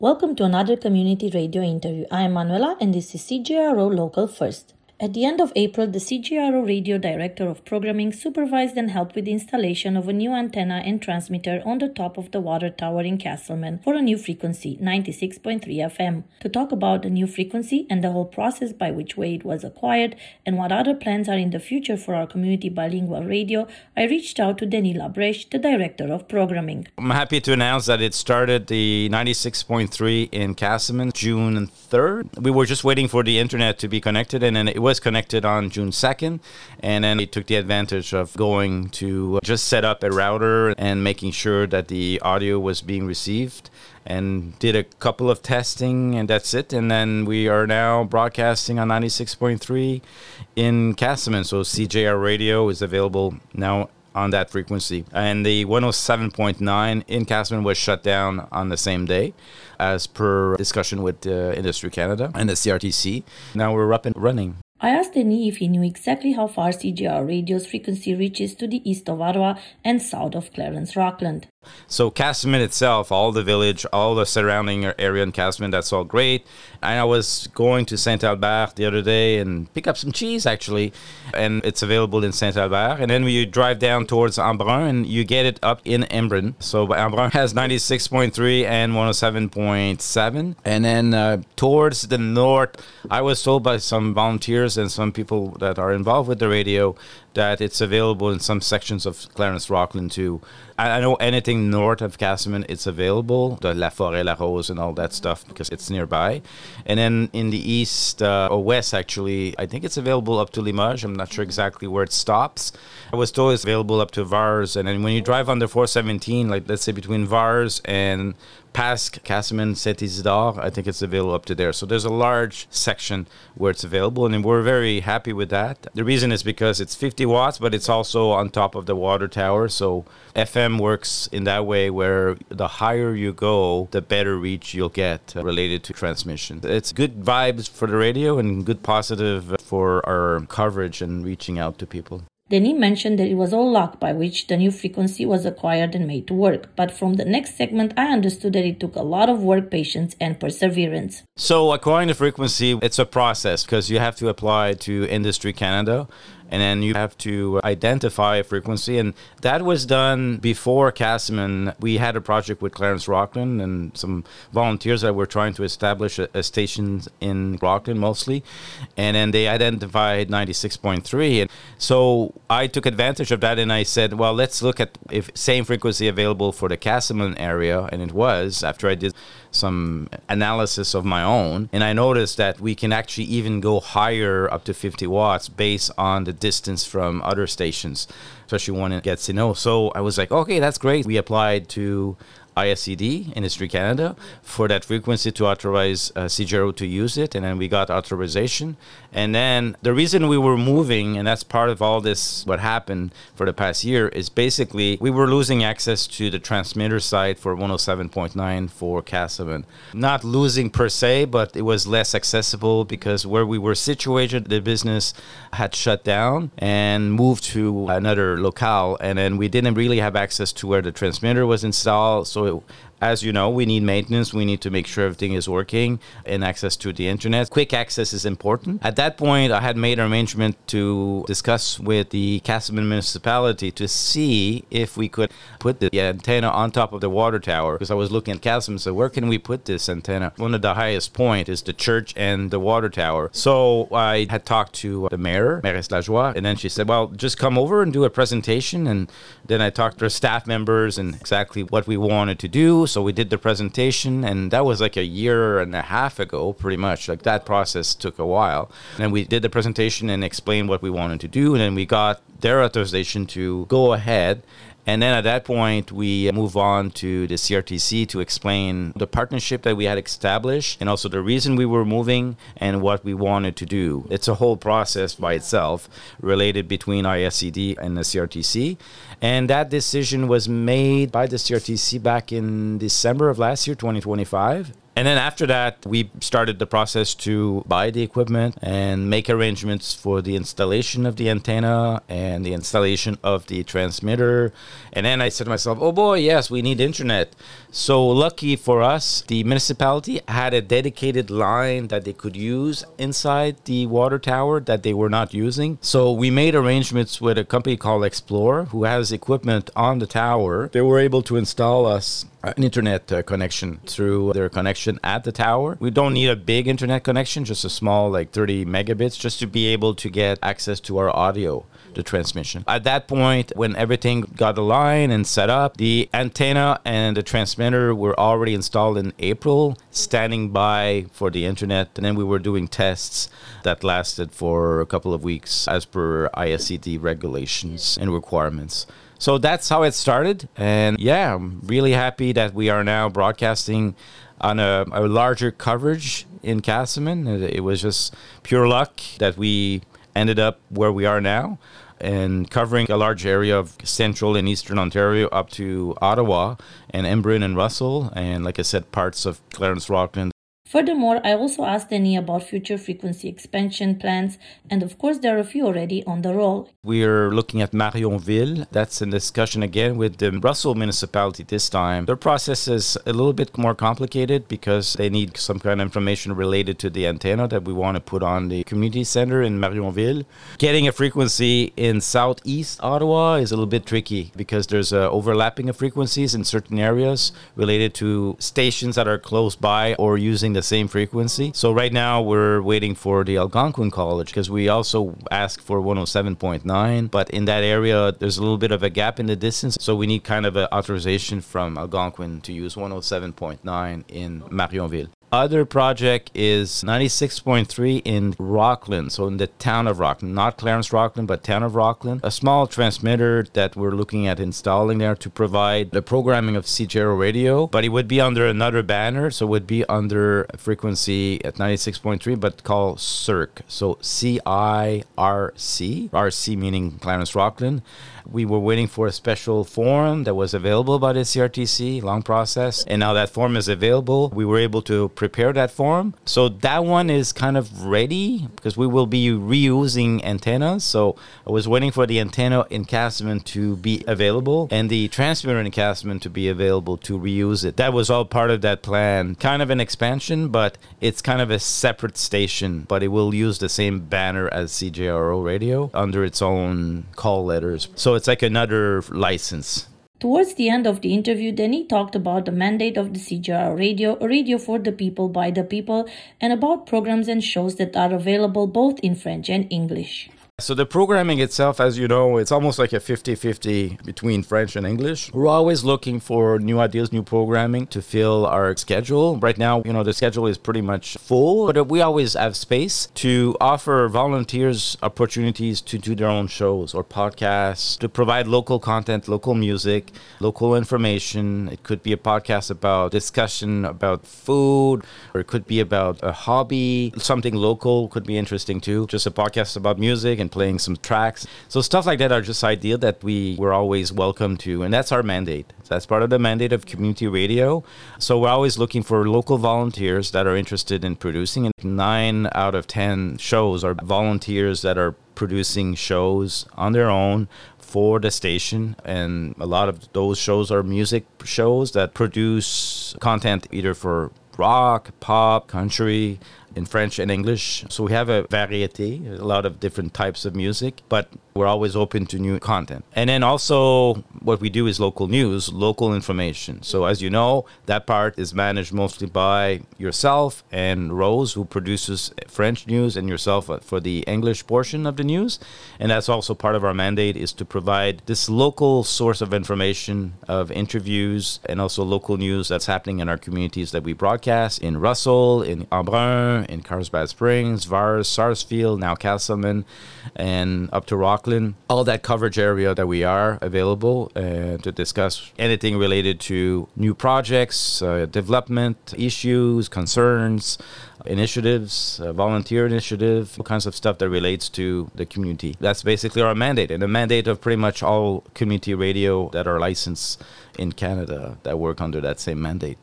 Welcome to another community radio interview. I am Manuela and this is CJRO Local First. At the end of April, the CJRO Radio Director of Programming supervised and helped with the installation of a new antenna and transmitter on the top of the water tower in Castleman for a new frequency, 96.3 FM. To talk about the new frequency and the whole process by which way it was acquired and what other plans are in the future for our community bilingual radio, I reached out to Denis Labrèche, the Director of Programming. I'm happy to announce that it started the 96.3 in Castleman June 3rd. We were just waiting for the internet to be connected, and then it was connected on June 2nd, and then we took the advantage of going to just set up a router and making sure that the audio was being received, and did a couple of testing, and that's it. And then we are now broadcasting on 96.3 in Castleman, so CJR Radio is available now on that frequency. And the 107.9 in Castleman was shut down on the same day, as per discussion with Industry Canada and the CRTC. Now we're up and running. I asked Denis if he knew exactly how far CJR Radio's frequency reaches to the east of Ottawa and south of Clarence Rockland. So Castleman itself, all the village, all the surrounding area in Castleman, that's all great. And I was going to Saint-Albert the other day and pick up some cheese, actually. And it's available in Saint-Albert. And then you drive down towards Embrun and you get it up in Embrun. So Embrun has 96.3 and 107.7. And then towards the north, I was told by some volunteers and some people that are involved with the radio that it's available in some sections of Clarence Rockland too. I know anything north of Castleman, it's available, the La Forêt, La Rose and all that stuff, because it's nearby. And then in the east or west, actually, I think it's available up to Limoges. I'm not sure exactly where it stops. I was told it's available up to Vars. And then when you drive on the 417, like let's say between Vars and past Castleman, Saint-Isidore, I think it's available up to there. So there's a large section where it's available, and we're very happy with that. The reason is because it's 50 watts, but it's also on top of the water tower. So FM works in that way where the higher you go, the better reach you'll get related to transmission. It's good vibes for the radio and good positive for our coverage and reaching out to people. Denis mentioned that it was all luck by which the new frequency was acquired and made to work. But from the next segment, I understood that it took a lot of work, patience, and perseverance. So acquiring the frequency, it's a process because you have to apply to Industry Canada. And then you have to identify a frequency. And that was done before Castleman. We had a project with Clarence Rockland and some volunteers that were trying to establish a station in Rockland mostly. And then they identified 96.3. And so I took advantage of that and I said, well, let's look at if same frequency available for the Castleman area. And it was, after I did some analysis of my own. And I noticed that we can actually even go higher up to 50 watts based on the distance from other stations, especially when it gets So I was like, okay, that's great. We applied to ISCD, Industry Canada, for that frequency to authorize CJRO to use it, and then we got authorization. And then the reason we were moving, and that's part of all this, what happened for the past year, is basically we were losing access to the transmitter site for 107.9 for Castleman. Not losing per se, but it was less accessible because where we were situated, the business had shut down and moved to another locale, and then we didn't really have access to where the transmitter was installed. So as you know, we need maintenance. We need to make sure everything is working and access to the internet. Quick access is important. At that point, I had made an arrangement to discuss with the Castleman municipality to see if we could put the antenna on top of the water tower. Because I was looking at Castleman and said, where can we put this antenna? One of the highest point is the church and the water tower. So I had talked to the Mairesse Lajoie, and then she said, well, just come over and do a presentation. And then I talked to her staff members and exactly what we wanted to do. So we did the presentation, and that was like a year and a half ago, pretty much. Like that process took a while. And we did the presentation and explained what we wanted to do, and then we got their authorization to go ahead. And then at that point, we move on to the CRTC to explain the partnership that we had established and also the reason we were moving and what we wanted to do. It's a whole process by itself related between ISCD and the CRTC. And that decision was made by the CRTC back in December of last year, 2025. And then after that, we started the process to buy the equipment and make arrangements for the installation of the antenna and the installation of the transmitter. And then I said to myself, oh boy, yes, we need internet. So lucky for us, the municipality had a dedicated line that they could use inside the water tower that they were not using. So we made arrangements with a company called Explore, who has equipment on the tower. They were able to install us an internet connection through their connection at the tower. We don't need a big internet connection, just a small, like 30 megabits, just to be able to get access to our audio, the transmission. At that point, when everything got aligned and set up, the antenna and the transmitter were already installed in April, standing by for the internet. And then we were doing tests that lasted for a couple of weeks as per ISCD regulations and requirements. So that's how it started. And yeah, I'm really happy that we are now broadcasting on a larger coverage in Casselman. It was just pure luck that we ended up where we are now and covering a large area of central and eastern Ontario up to Ottawa and Embrun and Russell. And like I said, parts of Clarence Rockland. Furthermore, I also asked Denis about future frequency expansion plans, and of course there are a few already on the roll. We are looking at Marionville. That's in discussion again with the Russell municipality this time. Their process is a little bit more complicated because they need some kind of information related to the antenna that we want to put on the community center in Marionville. Getting a frequency in southeast Ottawa is a little bit tricky because there's overlapping of frequencies in certain areas related to stations that are close by or using the same frequency. So right now we're waiting for the Algonquin College because we also asked for 107.9, but in that area there's a little bit of a gap in the distance, so we need kind of an authorization from Algonquin to use 107.9 in Marionville. Other project is 96.3 in Rockland, so in the town of Rockland, not Clarence Rockland, but town of Rockland. A small transmitter that we're looking at installing there to provide the programming of CJRO radio, but it would be under another banner, so it would be under a frequency at 96.3, but called CIRC, so CIRC, RC meaning Clarence Rockland. We were waiting for a special form that was available by the CRTC, long process, and now that form is available. We were able to prepare that form. So that one is kind of ready because we will be reusing antennas. So I was waiting for the antenna in Casselman to be available and the transmitter in Casselman to be available to reuse it. That was all part of that plan. Kind of an expansion, but it's kind of a separate station, but it will use the same banner as CJRO radio under its own call letters. So it's like another license. Towards the end of the interview, Denis talked about the mandate of the CJRO radio, a radio for the people, by the people, and about programs and shows that are available both in French and English. So the programming itself, as you know, it's almost like a 50-50 between French and English. We're always looking for new ideas, new programming to fill our schedule. Right now, the schedule is pretty much full, but we always have space to offer volunteers opportunities to do their own shows or podcasts, to provide local content, local music, local information. It could be a podcast about discussion about food, or it could be about a hobby. Something local could be interesting too. Just a podcast about music and playing some tracks. So stuff like that are just ideas that we were always welcome to. And that's our mandate. That's part of the mandate of community radio. So we're always looking for local volunteers that are interested in producing. And 9 out of 10 shows are volunteers that are producing shows on their own for the station. And a lot of those shows are music shows that produce content either for rock, pop, country, in French and English. So we have a variety, a lot of different types of music, but we're always open to new content. And then also what we do is local news, local information. So as you know, that part is managed mostly by yourself and Rose, who produces French news, and yourself for the English portion of the news. And that's also part of our mandate, is to provide this local source of information, of interviews, and also local news that's happening in our communities that we broadcast in Russell, in Embrun, in Carlsbad Springs, Vars, Sarsfield, now Casselman, and up to Rockland. All that coverage area that we are available to discuss anything related to new projects, development issues, concerns, initiatives, volunteer initiative, all kinds of stuff that relates to the community. That's basically our mandate, and the mandate of pretty much all community radio that are licensed in Canada that work under that same mandate.